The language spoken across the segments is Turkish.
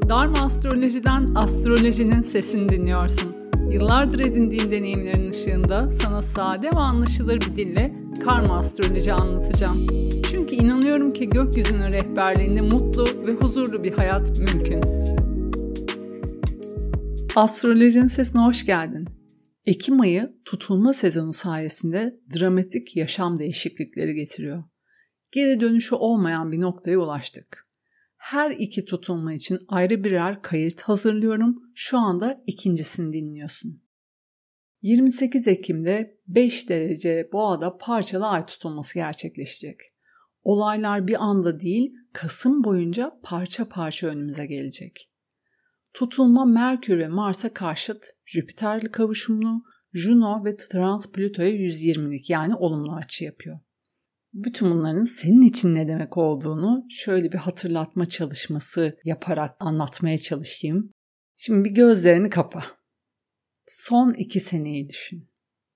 Dharma Astroloji'den astrolojinin sesini dinliyorsun. Yıllardır edindiğim deneyimlerin ışığında sana sade ve anlaşılır bir dille karma astroloji anlatacağım. Çünkü inanıyorum ki gökyüzünün rehberliğinde mutlu ve huzurlu bir hayat mümkün. Astrolojinin sesine hoş geldin. Ekim ayı tutulma sezonu sayesinde dramatik yaşam değişiklikleri getiriyor. Geri dönüşü olmayan bir noktaya ulaştık. Her iki tutulma için ayrı birer kayıt hazırlıyorum. Şu anda ikincisini dinliyorsun. 28 Ekim'de 5 derece Boğa'da parçalı ay tutulması gerçekleşecek. Olaylar bir anda değil, Kasım boyunca parça parça önümüze gelecek. Tutulma Merkür ve Mars'a karşıt Jüpiter'li kavuşumlu, Juno ve Trans-Plüto'ya 120'lik yani olumlu açı yapıyor. Bütün bunların senin için ne demek olduğunu şöyle bir hatırlatma çalışması yaparak anlatmaya çalışayım. Şimdi bir gözlerini kapa. Son 2 seneyi düşün.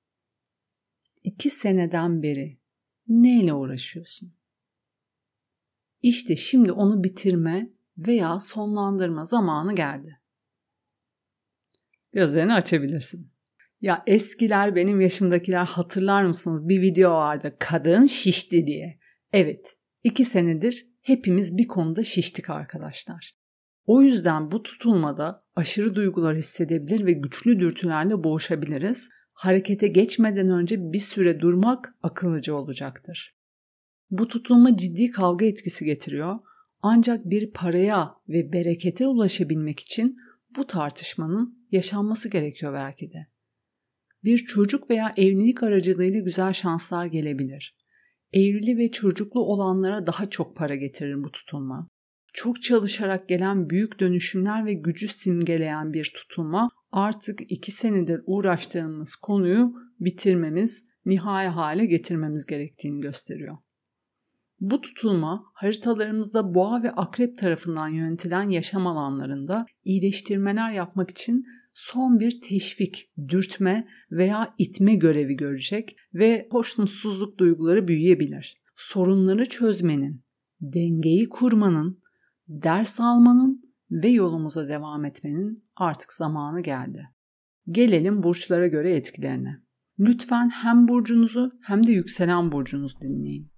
2 seneden beri neyle uğraşıyorsun? İşte şimdi onu bitirme veya sonlandırma zamanı geldi. Gözlerini açabilirsin. Ya eskiler, benim yaşımdakiler hatırlar mısınız? Bir video vardı, kadın şişti diye. Evet, 2 senedir hepimiz bir konuda şiştik arkadaşlar. O yüzden bu tutulmada aşırı duygular hissedebilir ve güçlü dürtülerle boğuşabiliriz. Harekete geçmeden önce bir süre durmak akıllıca olacaktır. Bu tutulma ciddi kavga etkisi getiriyor. Ancak bir paraya ve berekete ulaşabilmek için bu tartışmanın yaşanması gerekiyor belki de. Bir çocuk veya evlilik aracılığıyla güzel şanslar gelebilir. Evli ve çocuklu olanlara daha çok para getirir bu tutulma. Çok çalışarak gelen büyük dönüşümler ve gücü simgeleyen bir tutulma artık 2 senedir uğraştığımız konuyu bitirmemiz, nihai hale getirmemiz gerektiğini gösteriyor. Bu tutulma haritalarımızda Boğa ve Akrep tarafından yönetilen yaşam alanlarında iyileştirmeler yapmak için son bir teşvik, dürtme veya itme görevi görecek ve hoşnutsuzluk duyguları büyüyebilir. Sorunları çözmenin, dengeyi kurmanın, ders almanın ve yolumuza devam etmenin artık zamanı geldi. Gelelim burçlara göre etkilerine. Lütfen hem burcunuzu hem de yükselen burcunuzu dinleyin.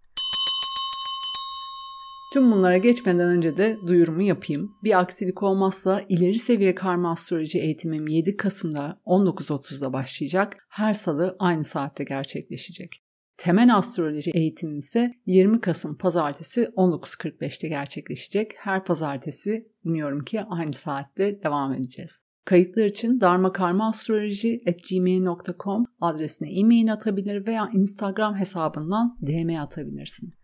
Tüm bunlara geçmeden önce de duyurumu yapayım. Bir aksilik olmazsa ileri seviye karma astroloji eğitimim 7 Kasım'da 19.30'da başlayacak. Her salı aynı saatte gerçekleşecek. Temel astroloji eğitimim ise 20 Kasım pazartesi 19.45'te gerçekleşecek. Her pazartesi umuyorum ki aynı saatte devam edeceğiz. Kayıtlar için dharmakarmaastroloji@gmail.com adresine e-mail atabilir veya Instagram hesabından DM atabilirsin.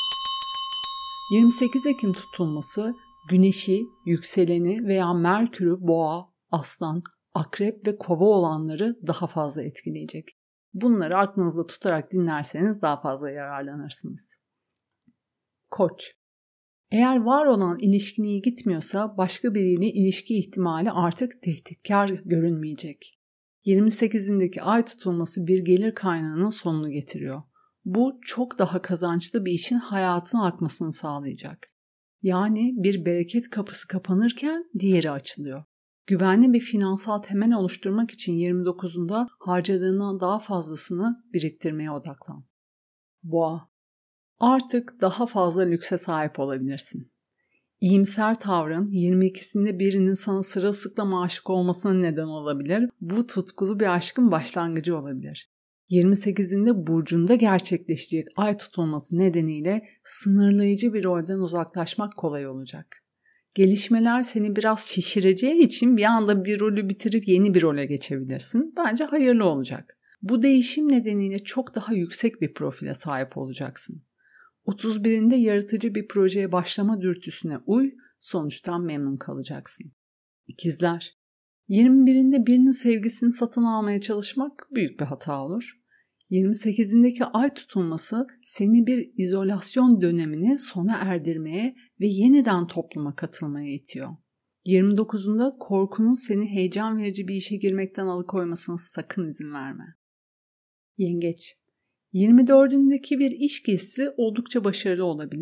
28 Ekim tutulması Güneşi, yükseleni veya Merkür'ü Boğa, Aslan, Akrep ve Kova olanları daha fazla etkileyecek. Bunları aklınızda tutarak dinlerseniz daha fazla yararlanırsınız. Koç. Eğer var olan ilişkin iyi gitmiyorsa başka biriyle ilişki ihtimali artık tehditkar görünmeyecek. 28'indeki ay tutulması bir gelir kaynağının sonunu getiriyor. Bu çok daha kazançlı bir işin hayatına akmasını sağlayacak. Yani bir bereket kapısı kapanırken diğeri açılıyor. Güvenli bir finansal temel oluşturmak için 29'unda harcadığından daha fazlasını biriktirmeye odaklan. Boğa. Artık daha fazla lükse sahip olabilirsin. İyimser tavrın 22'sinde birinin sana sırılsıklam aşık olmasına neden olabilir. Bu tutkulu bir aşkın başlangıcı olabilir. 28'inde burcunda gerçekleşecek ay tutulması nedeniyle sınırlayıcı bir rolden uzaklaşmak kolay olacak. Gelişmeler seni biraz şişireceği için bir anda bir rolü bitirip yeni bir role geçebilirsin. Bence hayırlı olacak. Bu değişim nedeniyle çok daha yüksek bir profile sahip olacaksın. 31'inde yaratıcı bir projeye başlama dürtüsüne uy, sonuçtan memnun kalacaksın. İkizler. 21'inde birinin sevgisini satın almaya çalışmak büyük bir hata olur. 28'indeki ay tutulması seni bir izolasyon dönemini sona erdirmeye ve yeniden topluma katılmaya itiyor. 29'unda korkunun seni heyecan verici bir işe girmekten alıkoymasına sakın izin verme. Yengeç. 24'ündeki bir iş gezisi oldukça başarılı olabilir.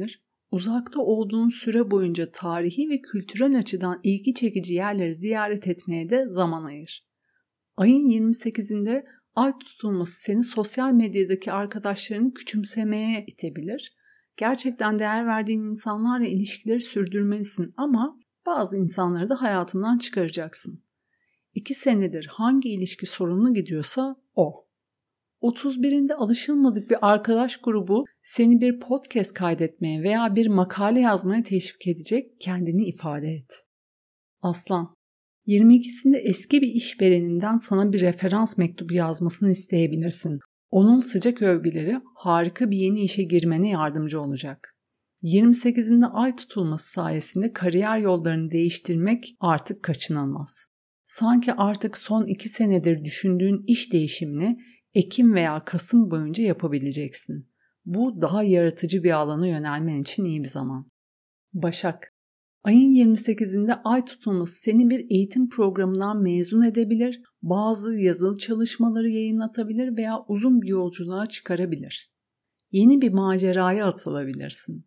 Uzakta olduğun süre boyunca tarihi ve kültürel açıdan ilgi çekici yerleri ziyaret etmeye de zaman ayır. Ayın 28'inde ay tutulması seni sosyal medyadaki arkadaşlarını küçümsemeye itebilir. Gerçekten değer verdiğin insanlarla ilişkileri sürdürmelisin ama bazı insanları da hayatından çıkaracaksın. 2 senedir hangi ilişki sorunlu gidiyorsa o. 31'inde alışılmadık bir arkadaş grubu seni bir podcast kaydetmeye veya bir makale yazmaya teşvik edecek, kendini ifade et. Aslan, 22'sinde eski bir işvereninden sana bir referans mektubu yazmasını isteyebilirsin. Onun sıcak övgüleri harika bir yeni işe girmene yardımcı olacak. 28'inde ay tutulması sayesinde kariyer yollarını değiştirmek artık kaçınılmaz. Sanki artık son 2 senedir düşündüğün iş değişimini Ekim veya Kasım boyunca yapabileceksin. Bu daha yaratıcı bir alana yönelmen için iyi bir zaman. Başak, ayın 28'inde ay tutulması seni bir eğitim programından mezun edebilir, bazı yazılı çalışmaları yayınlatabilir veya uzun bir yolculuğa çıkarabilir. Yeni bir maceraya atılabilirsin.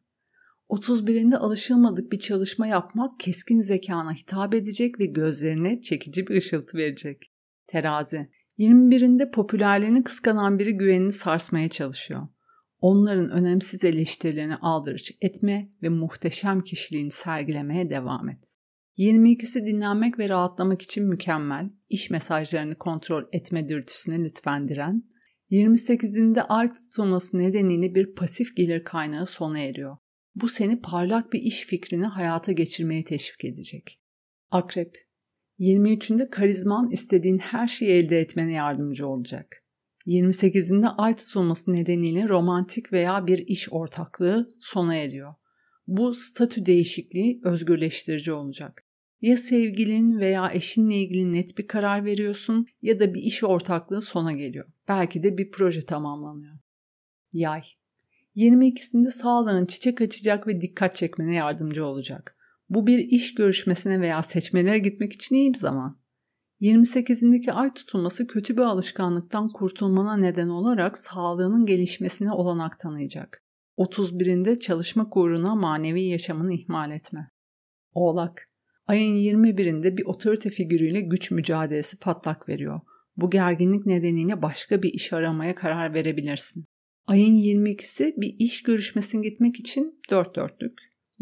31'inde alışılmadık bir çalışma yapmak keskin zekana hitap edecek ve gözlerine çekici bir ışıltı verecek. Terazi, 21'inde popülerliğini kıskanan biri güvenini sarsmaya çalışıyor. Onların önemsiz eleştirilerini aldırış etme ve muhteşem kişiliğini sergilemeye devam et. 22'si dinlenmek ve rahatlamak için mükemmel, iş mesajlarını kontrol etme dürtüsüne lütfen diren. 28'inde ay tutulması nedeniyle bir pasif gelir kaynağı sona eriyor. Bu seni parlak bir iş fikrini hayata geçirmeye teşvik edecek. Akrep, 23'ünde karizman istediğin her şeyi elde etmene yardımcı olacak. 28'inde ay tutulması nedeniyle romantik veya bir iş ortaklığı sona eriyor. Bu statü değişikliği özgürleştirici olacak. Ya sevgilin veya eşinle ilgili net bir karar veriyorsun ya da bir iş ortaklığı sona geliyor. Belki de bir proje tamamlanıyor. Yay, 22'sinde sağlığın çiçek açacak ve dikkat çekmene yardımcı olacak. Bu bir iş görüşmesine veya seçmelere gitmek için iyi bir zaman. 28'indeki ay tutulması kötü bir alışkanlıktan kurtulmana neden olarak sağlığının gelişmesine olanak tanıyacak. 31'inde çalışmak uğruna manevi yaşamını ihmal etme. Oğlak, ayın 21'inde bir otorite figürüyle güç mücadelesi patlak veriyor. Bu gerginlik nedeniyle başka bir iş aramaya karar verebilirsin. Ayın 22'si bir iş görüşmesine gitmek için 4 dörtlük.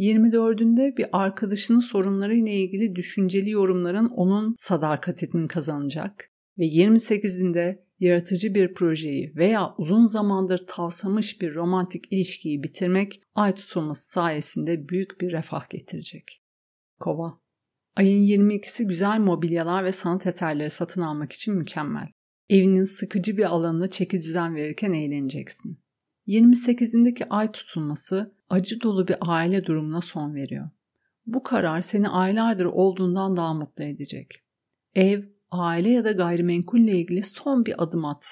24'ünde bir arkadaşının sorunlarıyla ilgili düşünceli yorumların onun sadakatini kazanacak ve 28'inde yaratıcı bir projeyi veya uzun zamandır tavsamış bir romantik ilişkiyi bitirmek ay tutulması sayesinde büyük bir refah getirecek. Kova, ayın 22'si güzel mobilyalar ve sanat eserleri satın almak için mükemmel. Evinin sıkıcı bir alanına çekidüzen verirken eğleneceksin. 28'indeki ay tutulması acı dolu bir aile durumuna son veriyor. Bu karar seni aylardır olduğundan daha mutlu edecek. Ev, aile ya da gayrimenkulle ilgili son bir adım at.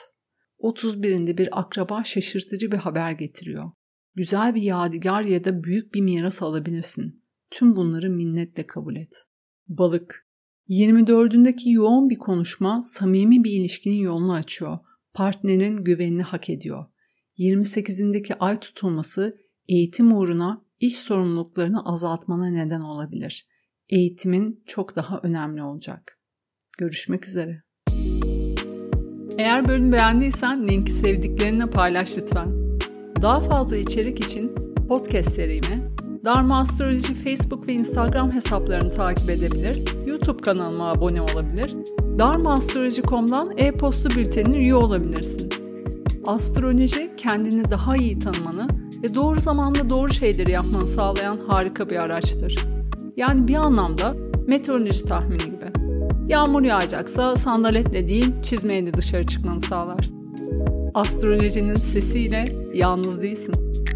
31'inde bir akraba şaşırtıcı bir haber getiriyor. Güzel bir yadigar ya da büyük bir miras alabilirsin. Tüm bunları minnetle kabul et. Balık, 24'ündeki yoğun bir konuşma samimi bir ilişkinin yolunu açıyor. Partnerin güvenini hak ediyor. 28'indeki ay tutulması eğitim uğruna iş sorumluluklarını azaltmana neden olabilir. Eğitimin çok daha önemli olacak. Görüşmek üzere. Eğer bölümü beğendiysen linki sevdiklerine paylaş lütfen. Daha fazla içerik için podcast serimi Dharma Astroloji Facebook ve Instagram hesaplarını takip edebilir, YouTube kanalıma abone olabilir, dharmaastroloji.com'dan e-posta bültenine üye olabilirsin. Astroloji, kendini daha iyi tanımanı ve doğru zamanda doğru şeyleri yapmanı sağlayan harika bir araçtır. Yani bir anlamda meteoroloji tahmini gibi. Yağmur yağacaksa sandaletle değil çizmeyle dışarı çıkmanı sağlar. Astrolojinin sesiyle yalnız değilsin.